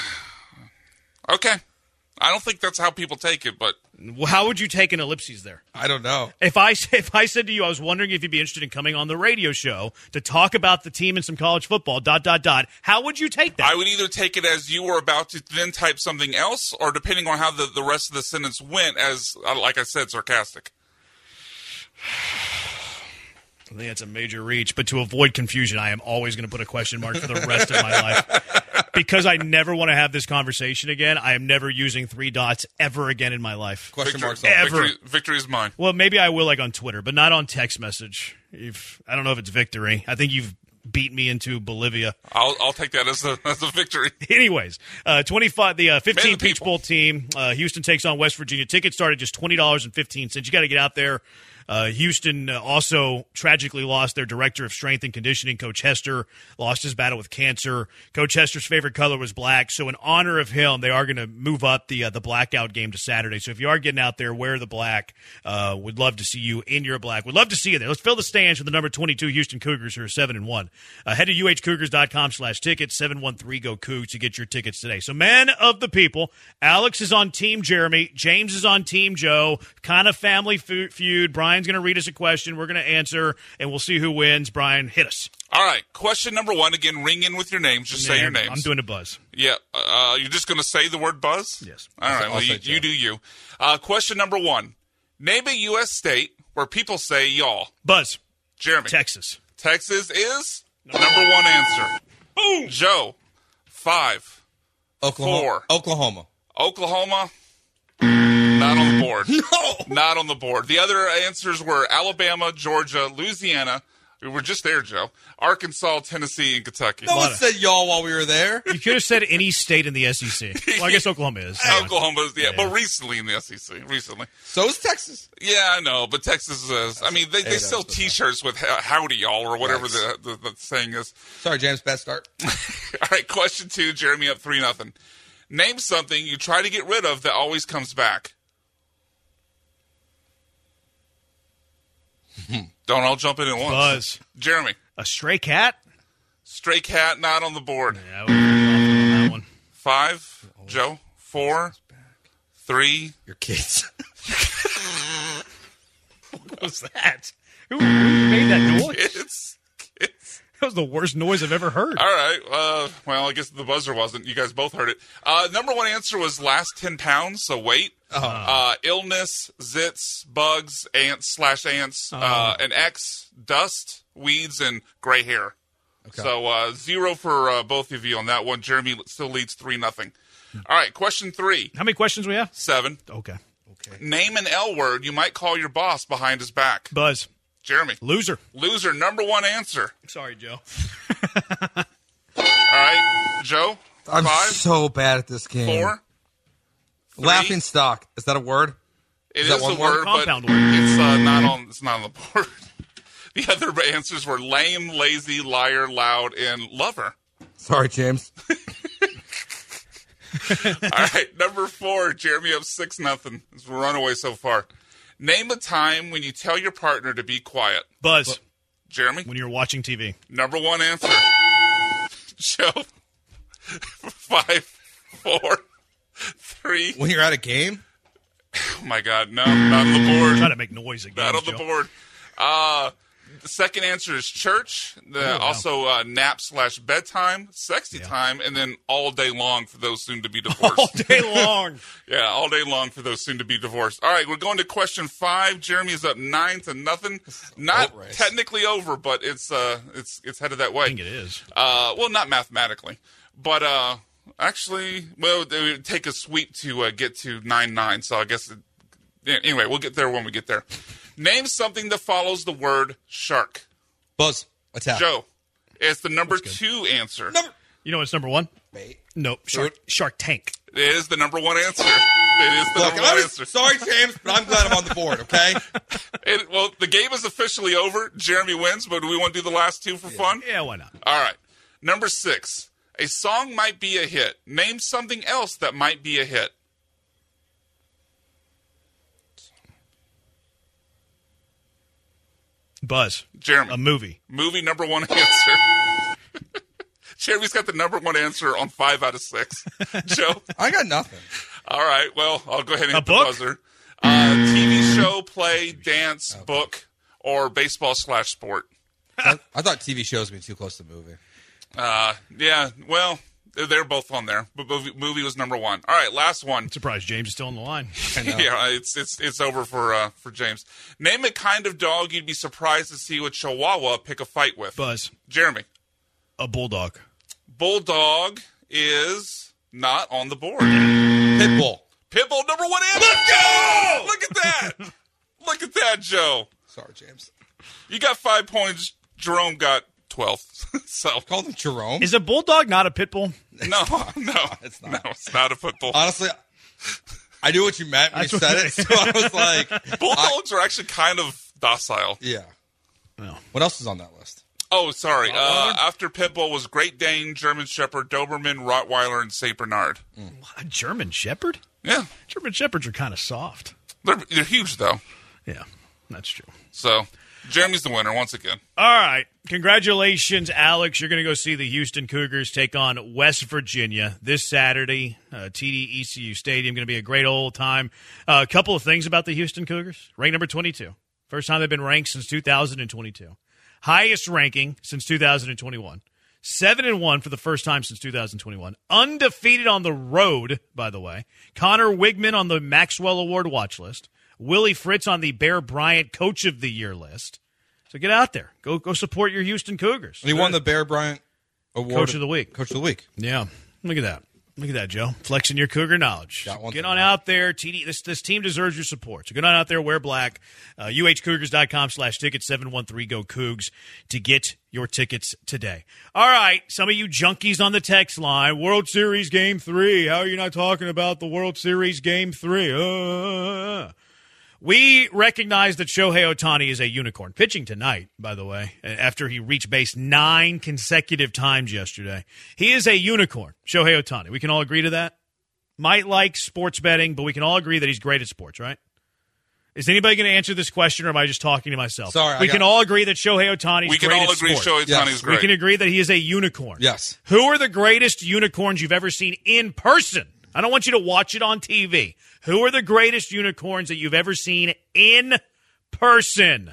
Okay. I don't think that's how people take it, but... Well, how would you take an ellipses there? I don't know. If I said to you, I was wondering if you'd be interested in coming on the radio show to talk about the team and some college football, ... how would you take that? I would either take it as you were about to then type something else, or depending on how the rest of the sentence went, as, like I said, sarcastic. I think that's a major reach, but to avoid confusion, I am always going to put a question mark for the rest of my life. Because I never want to have this conversation again, I am never using 3 dots ever again in my life. Question marks ever. Victory is mine. Well, maybe I will on Twitter, but not on text message. I don't know if it's victory. I think you've beat me into Bolivia. I'll take that as a victory. Anyways, 25 the 15 Peach Bowl team. Houston takes on West Virginia. Tickets start at just $20.15. You got to get out there. Houston also tragically lost their director of strength and conditioning, Coach Hester, lost his battle with cancer. Coach Hester's favorite color was black, so in honor of him, they are going to move up the blackout game to Saturday. So if you are getting out there, wear the black. Would love to see you in your black. Would love to see you there. Let's fill the stands for the number 22 Houston Cougars, who are 7-1. Head to uhcougars.com/tickets, 713-GO-COUGS to get your tickets today. So man of the people, Alex is on Team Jeremy. James is on Team Joe. Kind of family feud. Brian's going to read us a question. We're going to answer, and we'll see who wins. Brian, hit us. All right. Question number 1. Again, ring in with your names. Just say your names. I'm doing a buzz. Yeah. You're just going to say the word buzz? Yes. All right. Well, you do you. Question number 1. Name a U.S. state where people say y'all. Buzz. Jeremy. Texas. Texas is number 1 answer. Boom. Joe. 5. Oklahoma. 4. Oklahoma. Not on the board. No. Not on the board. The other answers were Alabama, Georgia, Louisiana, We were just there, Joe. Arkansas, Tennessee, and Kentucky. No one said y'all while we were there. You could have said any state in the SEC. Well, I guess Oklahoma is. Oklahoma's, but recently in the SEC. Recently. So is Texas. Yeah, I know, but Texas is. I mean, they sell T-shirts with "Howdy, y'all" or whatever the saying is. Sorry, James. Bad start. All right, question 2. Jeremy up 3-0. Name something you try to get rid of that always comes back. Don't all jump in at once. Buzz. Jeremy. A stray cat? Stray cat not on the board. Yeah, we're on that one. 5. Joe. 4. 3. Your kids. What was that? Who made that noise? Kids. That was the worst noise I've ever heard. All right. Well, I guess the buzzer wasn't. You guys both heard it. Number 1 answer was last 10 pounds, so weight. Illness, zits, bugs, ants/ants, and X, dust, weeds, and gray hair. Okay. So 0 for both of you on that one. Jeremy still leads 3-0. All right, question 3. How many questions we have? 7. Okay. Name an L word you might call your boss behind his back. Buzz. Jeremy. Loser. Loser, number 1 answer. Sorry, Joe. All right, Joe. I'm 5. so bad at this game. 4. 3. Laughing stock. Is that a word? It is a word, but compound word. It's not on the board. The other answers were lame, lazy, liar, loud, and lover. Sorry, James. All right, number 4, Jeremy up 6-0. It's a runaway so far. Name a time when you tell your partner to be quiet. Buzz. Jeremy? When you're watching TV. Number 1 answer. Joe? 5, 4, 3. When you're at a game? Oh, my God. No, not on the board. Trying to make noise again. Not on the board. The second answer is church. Also nap/bedtime, sexy time, and then all day long for those soon to be divorced. All day long. Yeah, all day long for those soon to be divorced. All right, we're going to question 5. Jeremy is up 9-0. Not technically over, but it's headed that way. I think it is. Well, not mathematically, but actually, well, it would take a sweep to get to 9-9. So I guess anyway, we'll get there when we get there. Name something that follows the word shark. Buzz. Attack. Joe. It's the number 2 answer. You know what's number 1? Bait. Nope. Shark Tank. It is the number 1 answer. It is the number 1 answer. Sorry, James, but I'm glad I'm on the board, okay? Well, the game is officially over. Jeremy wins, but do we want to do the last 2 for fun? Yeah, why not? All right. Number 6. A song might be a hit. Name something else that might be a hit. Buzz. Jeremy. A movie. Movie, number 1 answer. Jeremy's got the number 1 answer on 5 out of 6. Joe? I got nothing. All right. Well, I'll go ahead and hit the book? buzzer. TV show, play, dance, book, or baseball/sport. I thought TV shows would be too close to the movie. Yeah. Well, they're both on there, but movie was number 1. All right, last one. I'm surprised James is still on the line. Yeah, it's over for James. Name a kind of dog you'd be surprised to see a Chihuahua pick a fight with. Buzz. Jeremy. A bulldog. Bulldog is not on the board. Pitbull. Pitbull, number 1 answer. Let's go! Look at that. Look at that, Joe. Sorry, James. You got 5 points. Jerome got 12. So call them Jerome. Is a bulldog not a pit bull? No, it's not. No, it's not a pit bull. Honestly, I knew what you meant when you said it, so I was like... Bulldogs are actually kind of docile. Yeah. Well. What else is on that list? Oh, sorry. After Pitbull was Great Dane, German Shepherd, Doberman, Rottweiler, and St. Bernard. A German Shepherd? Yeah. German Shepherds are kind of soft. They're huge, though. Yeah, that's true. So, Jeremy's the winner once again. All right. Congratulations, Alex. You're going to go see the Houston Cougars take on West Virginia this Saturday, TD ECU Stadium. Going to be a great old time. A couple of things about the Houston Cougars. Ranked number 22. First time they've been ranked since 2022. Highest ranking since 2021. 7-1 for the first time since 2021. Undefeated on the road, by the way. Connor Wigman on the Maxwell Award watch list. Willie Fritz on the Bear Bryant Coach of the Year list. So get out there. Go support your Houston Cougars. And he won the Bear Bryant Award. Coach of the Week. Coach of the Week. Yeah. Look at that. Look at that, Joe. Flexing your Cougar knowledge. Get on out there. TD. This team deserves your support. So get on out there, wear black. UHCougars.com/tickets, 713-GO-COUGS to get your tickets today. All right, some of you junkies on the text line, World Series Game 3. How are you not talking about the World Series Game 3? We recognize that Shohei Ohtani is a unicorn. Pitching tonight, by the way, after he reached base 9 consecutive times yesterday. He is a unicorn, Shohei Ohtani. We can all agree to that? Might like sports betting, but we can all agree that he's great at sports, right? Is anybody going to answer this question, or am I just talking to myself? Sorry, we can all agree that Shohei Ohtani is great at sports. We can all agree Shohei Ohtani is great. We can agree that he is a unicorn. Yes. Who are the greatest unicorns you've ever seen in person? I don't want you to watch it on TV. Who are the greatest unicorns that you've ever seen in person?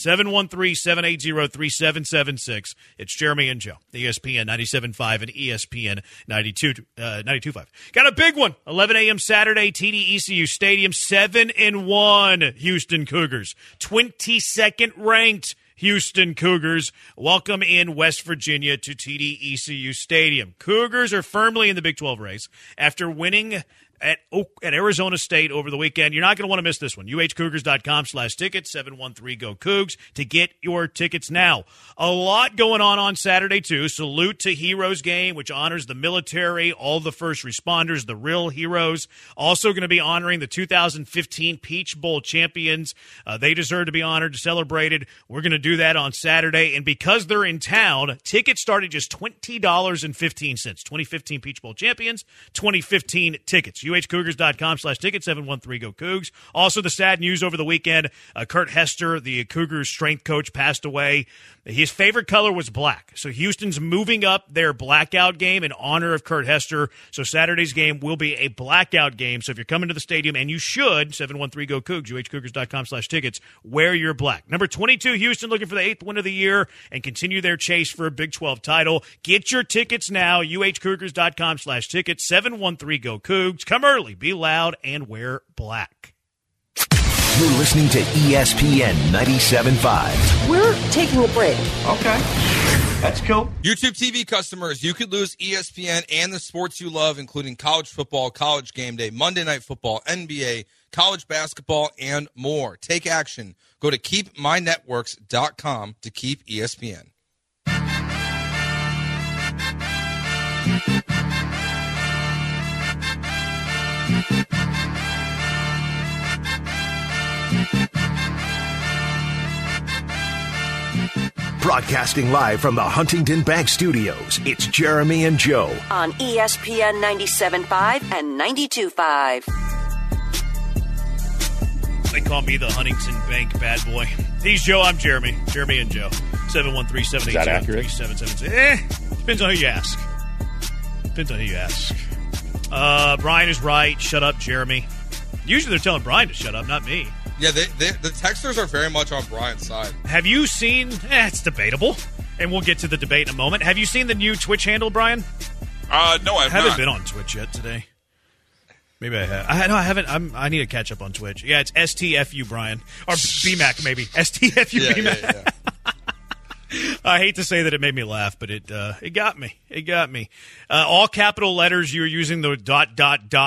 713-780-3776. It's Jeremy and Joe, ESPN 97.5 and ESPN 92.5. Got a big one, 11 a.m. Saturday, TD ECU Stadium, 7-1 Houston Cougars, 22nd ranked Houston Cougars welcome in West Virginia to TD ECU Stadium. Cougars are firmly in the Big 12 race after winning at Arizona State over the weekend. You're not going to want to miss this one. UHCougars.com/tickets, 713-GO-COUGS to get your tickets now. A lot going on Saturday, too. Salute to Heroes Game, which honors the military, all the first responders, the real heroes. Also going to be honoring the 2015 Peach Bowl champions. They deserve to be honored, celebrated. We're going to do that on Saturday. And because they're in town, tickets start at just $20.15. 2015 Peach Bowl champions, 2015 tickets. UHCougars.com/tickets, 713-GO-COUGS. Also, the sad news over the weekend, Kurt Hester, the Cougars strength coach, passed away. His favorite color was black. So Houston's moving up their blackout game in honor of Kurt Hester. So Saturday's game will be a blackout game. So if you're coming to the stadium, and you should, 713-GO-COUGS, UHCougars.com/tickets, wear your black. Number 22, Houston looking for the 8th win of the year and continue their chase for a Big 12 title. Get your tickets now, UHCougars.com/tickets, 713-GO-COUGS. Come early, be loud, and wear black. You're listening to ESPN 97.5. We're taking a break. Okay. That's cool. YouTube TV customers, you could lose ESPN and the sports you love, including college football, college game day, Monday Night Football, NBA, college basketball, and more. Take action. Go to keepmynetworks.com to keep ESPN. Broadcasting live from the Huntington Bank Studios, it's Jeremy and Joe. On ESPN 97.5 and 92.5. They call me the Huntington Bank bad boy. He's Joe, I'm Jeremy. Jeremy and Joe. 713-780-3776. Depends on who you ask. Brian is right. Shut up, Jeremy. Usually they're telling Brian to shut up, not me. Yeah, the texters are very much on Brian's side. Have you seen... it's debatable, and we'll get to the debate in a moment. Have you seen the new Twitch handle, Brian? No, I haven't been on Twitch yet today. Maybe I have. I haven't. I need to catch up on Twitch. Yeah, it's STFU Brian. Or BMAC, maybe. STFU BMAC. Yeah. I hate to say that it made me laugh, but it got me. It got me. All capital letters, you're using the ...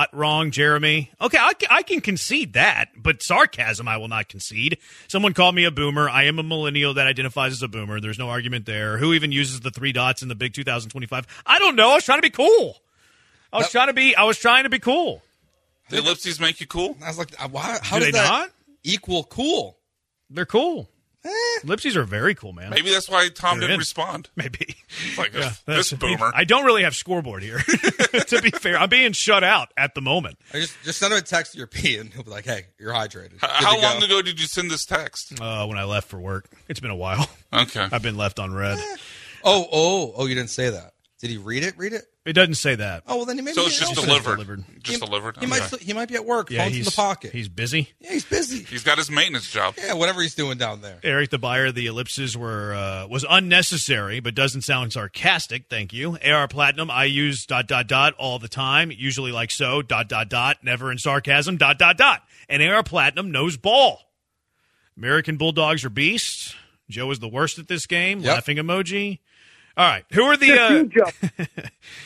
wrong, Jeremy. Okay, I can concede that, but sarcasm I will not concede. Someone called me a boomer. I am a millennial that identifies as a boomer. There's no argument there. Who even uses the 3 dots in the big 2025? I don't know. I was trying to be cool. I was trying to be cool. The ellipses make you cool? I was like, how does that not equal cool? They're cool. Ellipses are very cool, man. Maybe that's why Tom didn't respond. Maybe. Like, this boomer. I don't really have scoreboard here, to be fair. I'm being shut out at the moment. Just send him a text to your pee, and he'll be like, hey, you're hydrated. How long ago did you send this text? When I left for work. It's been a while. Okay. I've been left on red. Oh, you didn't say that. Did he read it? It doesn't say that. Oh, well, then he maybe... So it's just delivered. Just delivered? He might be at work. Yeah, phone's in the pocket. He's busy? Yeah, he's busy. He's got his maintenance job. Yeah, whatever he's doing down there. Eric the Buyer, the ellipses was unnecessary, but doesn't sound sarcastic. Thank you. AR Platinum, I use ... all the time, usually like so, ... never in sarcasm, ... And AR Platinum knows ball. American Bulldogs are beasts. Joe is the worst at this game. Yep. Laughing emoji. All right. Who are the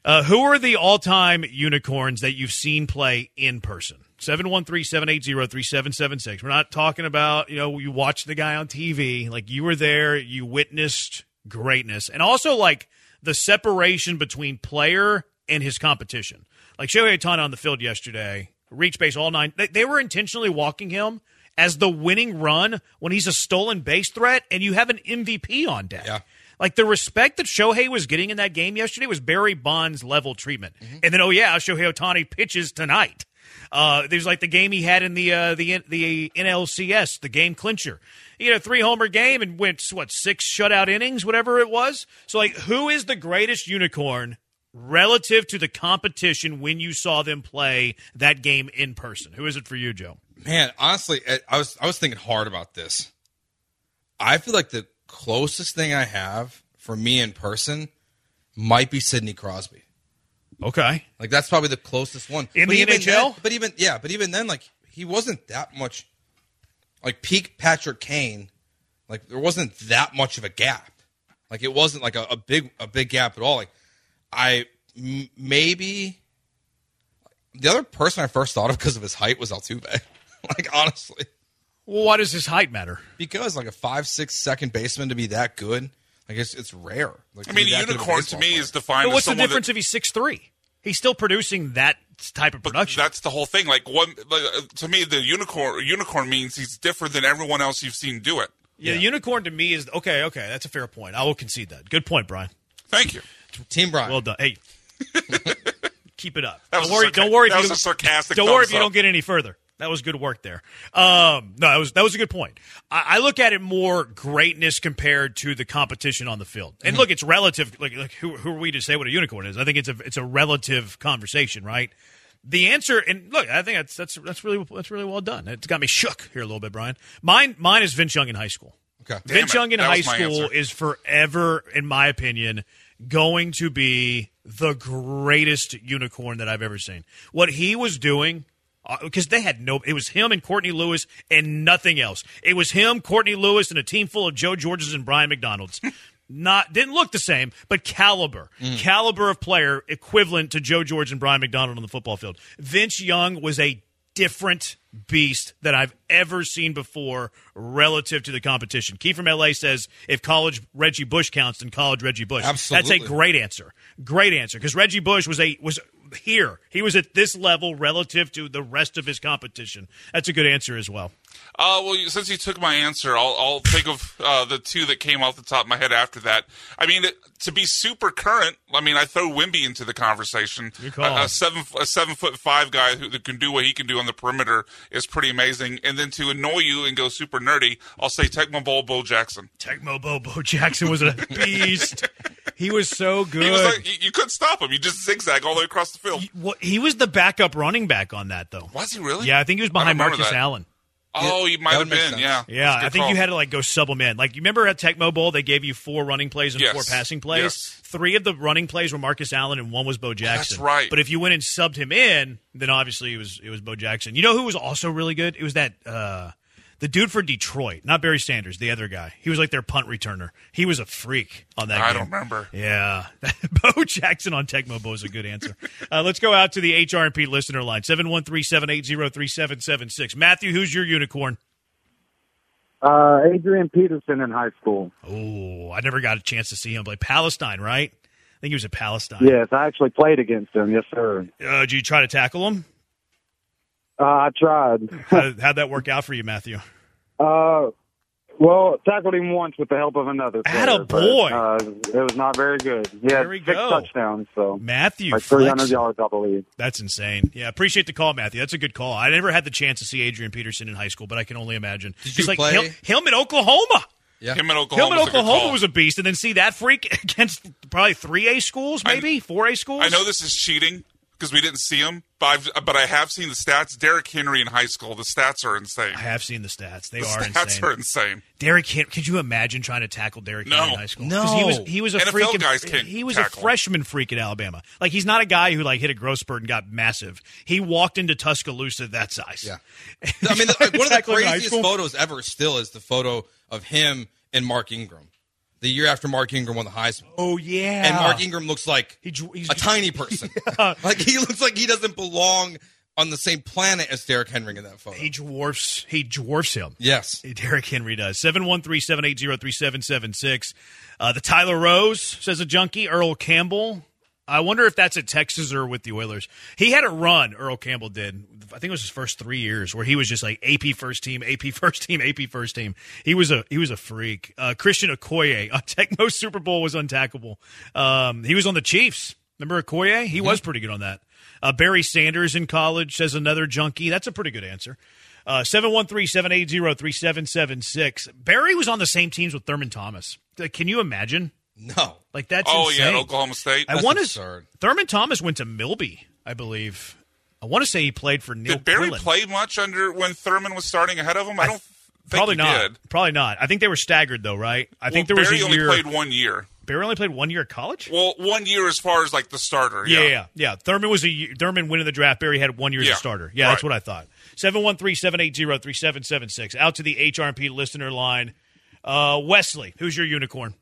Who are the all-time unicorns that you've seen play in person? 713-780-3776. We're not talking about, you watched the guy on TV. Like, you were there, you witnessed greatness. And also, like, the separation between player and his competition. Like, Shohei Ohtani on the field yesterday, reach base all nine. They were intentionally walking him as the winning run when he's a stolen base threat and you have an MVP on deck. Yeah. Like, the respect that Shohei was getting in that game yesterday was Barry Bonds level treatment. Mm-hmm. And then, Shohei Ohtani pitches tonight. There's like the game he had in the NLCS, the game clincher. He had a 3-homer game and went, 6 shutout innings, whatever it was. So, like, who is the greatest unicorn relative to the competition when you saw them play that game in person? Who is it for you, Joe? Man, honestly, I was thinking hard about this. I feel like the closest thing I have for me in person might be Sidney Crosby. Okay. Like, that's probably the closest one. In the NHL? But even then, like, he wasn't that much, like, peak Patrick Kane. Like, there wasn't that much of a gap. Like, it wasn't, like, a big gap at all. Like, maybe the other person I first thought of because of his height was Altuve. Like, honestly. Well, why does his height matter? Because, like, a 5'6" second baseman to be that good, like, it's rare. Like, I mean, a unicorn to me is defined but what's as the difference if he's 6'3"? He's still producing that type of production. But that's the whole thing. Like, to me, the unicorn means he's different than everyone else you've seen do it. Yeah, the unicorn to me is okay. That's a fair point. I will concede that. Good point, Brian. Thank you, Team Brian. Well done. Hey, keep it up. Don't worry if you don't get any further. That was good work there. That was a good point. I look at it more greatness compared to the competition on the field. And look, it's relative. Like who are we to say what a unicorn is? I think it's a relative conversation, right? The answer, and look, I think that's really well done. It's got me shook here a little bit, Brian. Mine is Vince Young in high school. Okay, Vince Young in high school is forever, in my opinion, going to be the greatest unicorn that I've ever seen. What he was doing. Because they had it was him and Courtney Lewis and nothing else. It was him, Courtney Lewis, and a team full of Joe Georges and Brian McDonalds. Didn't look the same, but caliber of player equivalent to Joe George and Brian McDonald on the football field. Vince Young was a different beast that I've ever seen before relative to the competition. Keith from LA says if college Reggie Bush counts, then college Reggie Bush. Absolutely. That's a great answer. Great answer, because Reggie Bush was here. He was at this level relative to the rest of his competition. That's a good answer as well. Well, since you took my answer, I'll think of the two that came off the top of my head after that. I mean, to be super current, I mean, I throw Wemby into the conversation. A 7'5" guy who can do what he can do on the perimeter is pretty amazing. And then to annoy you and go super nerdy, I'll say Tecmo Bowl Bo Jackson. Tecmo Bowl Bo Jackson was a beast. He was so good. He was like, you couldn't stop him. You just zigzag all the way across the field. He was the backup running back on that, though. Was he really? Yeah, I think he was behind Marcus Allen. Oh, he might have been, yeah. Yeah, I think you had to go sub him in. Like, you remember at Tecmo Bowl, they gave you 4 running plays and 4 passing plays? Yes. 3 of the running plays were Marcus Allen and 1 was Bo Jackson. That's right. But if you went and subbed him in, then obviously it was Bo Jackson. You know who was also really good? It was that the dude for Detroit, not Barry Sanders, the other guy. He was like their punt returner. He was a freak on that game. I don't remember. Yeah. Bo Jackson on Tecmo Bowl is a good answer. Let's go out to the HRP listener line, 713-780-3776. Matthew, who's your unicorn? Adrian Peterson in high school. Oh, I never got a chance to see him play. Palestine, right? I think he was at Palestine. Yes, I actually played against him. Yes, sir. Did you try to tackle him? I tried. How'd that work out for you, Matthew? Well, tackled him once with the help of another player. Attaboy. It was not very good. He had 6 touchdowns, so Matthew, like 300 yards, I believe. That's insane. Yeah, appreciate the call, Matthew. That's a good call. I never had the chance to see Adrian Peterson in high school, but I can only imagine. Did you like play? Him in Oklahoma. Yeah. Him in Oklahoma was a beast, and then see that freak against probably 3A schools, maybe 4A schools. I know this is cheating because we didn't see him, but I have seen the stats. Derrick Henry in high school, the stats are insane. I have seen the stats. The stats insane. are insane. Derrick Henry, could you imagine trying to tackle Derrick Henry in high school? No. He was a NFL freak. Guys can't he was tackle. A freshman freak at Alabama. Like, he's not a guy who hit a growth spurt and got massive. He walked into Tuscaloosa that size. Yeah. I mean, one of the craziest photos ever still is the photo of him and Mark Ingram. the year after Mark Ingram won the Heisman. Oh, yeah. And Mark Ingram looks like he's a tiny person. Yeah. Like, he looks like he doesn't belong on the same planet as Derrick Henry in that photo. He dwarfs him. Yes. Derrick Henry does. 713-780-3776. The Tyler Rose, says a junkie. Earl Campbell. I wonder if that's at Texas or with the Oilers. He had a run, Earl Campbell did. I think it was his first 3 years where he was just like AP first team, AP first team, AP first team. He was a freak. Christian Okoye, Tecmo Super Bowl was untackable. He was on the Chiefs. Remember Okoye? He was pretty good on that. Barry Sanders in college, says another junkie. That's a pretty good answer. 713-780-3776. Barry was on the same teams with Thurman Thomas. Can you imagine? No. Like, that's yeah, insane. Oklahoma State. That's absurd. Thurman Thomas went to Milby, I believe. I want to say he played for Neil Did Barry Quillen. play much when Thurman was starting ahead of him? I don't think Probably he not. did. Probably not. I think they were staggered, though, right? I think there was Barry a year. only played 1 year. Barry only played 1 year at college? Well, 1 year as far as, like, the starter. Yeah. Thurman winning the draft. Barry had 1 year as a starter. Yeah, that's what I thought. 713-780-3776. Out to the HRP listener line. Wesley, who's your unicorn?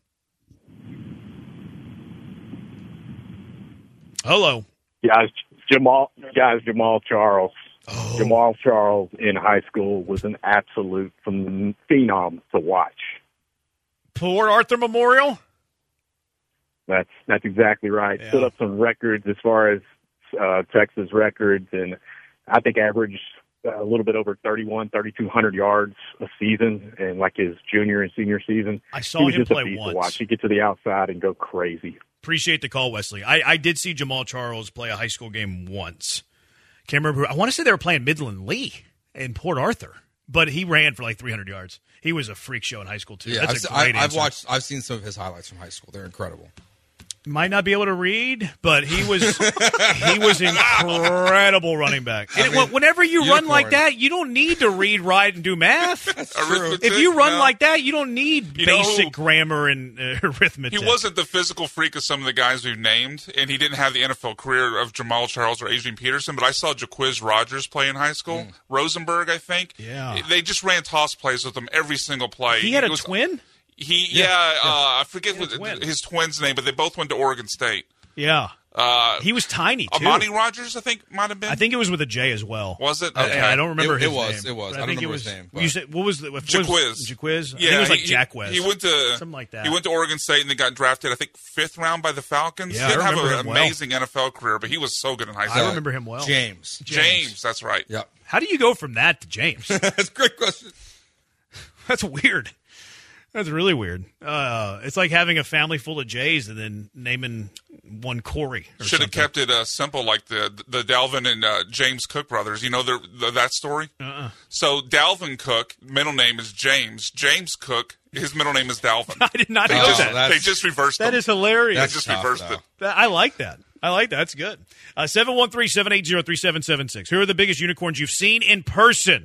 Hello. Jamal Charles. Oh. Jamal Charles in high school was an absolute phenom to watch. Port Arthur Memorial? That's exactly right. Yeah. Put up some records as far as Texas records, and I think averaged a little bit over 3,200 yards a season, and like his junior and senior season. I saw him play once. once. To watch. He'd get to the outside and go crazy. Appreciate the call, Wesley. I did see Jamal Charles play a high school game once. Can't remember. I want to say they were playing Midland Lee in Port Arthur, but he ran for like 300 yards. He was a freak show in high school, too. Yeah, That's a great answer. I've seen some of his highlights from high school. They're incredible. Might not be able to read, but he was incredible running back. Whenever you run like that, you don't need to read, write, and do math. That's true. If you run like that, you don't need basic grammar and arithmetic. He wasn't the physical freak of some of the guys we've named, and he didn't have the NFL career of Jamal Charles or Adrian Peterson, but I saw Jaquiz Rogers play in high school. Rosenberg, I think. Yeah. They just ran toss plays with him every single play. He had a twin? I forget his twin's name, but they both went to Oregon State. Yeah. He was tiny, too. Amani Rogers, I think, might have been. I think it was with a J as well. Was it? Okay. I don't remember his name. It was. I don't remember his name. You said, what was the Jaquiz. Jaquiz? Yeah, I think it was like Jack West. He went to something like that. He went to Oregon State and then got drafted, I think, 5th round by the Falcons. Yeah, he didn't I have remember an him well. amazing NFL career, but he was so good in high school. I remember him well. James, that's right. Yep. How do you go from that to James? That's a great question. That's weird. That's really weird. It's like having a family full of J's and then naming one Corey. Should have kept it simple, like the Dalvin and James Cook brothers. You know that story? So Dalvin Cook, middle name is James. James Cook, his middle name is Dalvin. I did not know that. They just reversed That them. is hilarious. They just reversed it. I like that. That's good. 713-780-3776. Who are the biggest unicorns you've seen in person?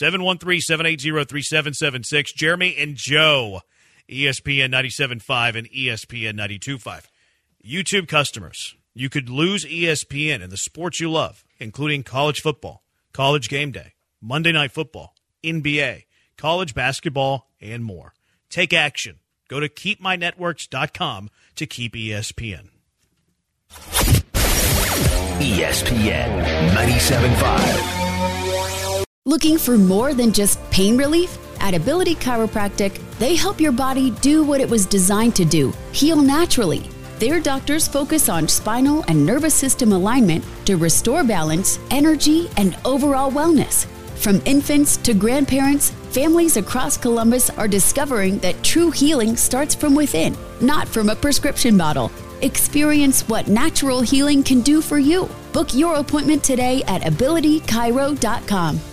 713-780-3776. Jeremy and Joe, ESPN 97.5 and ESPN 92.5. YouTube customers, you could lose ESPN and the sports you love, including college football, college game day, Monday Night Football, NBA, college basketball, and more. Take action. Go to keepmynetworks.com to keep ESPN. ESPN 97.5. Looking for more than just pain relief? At Ability Chiropractic, they help your body do what it was designed to do, heal naturally. Their doctors focus on spinal and nervous system alignment to restore balance, energy, and overall wellness. From infants to grandparents, families across Columbus are discovering that true healing starts from within, not from a prescription bottle. Experience what natural healing can do for you. Book your appointment today at abilitychiro.com.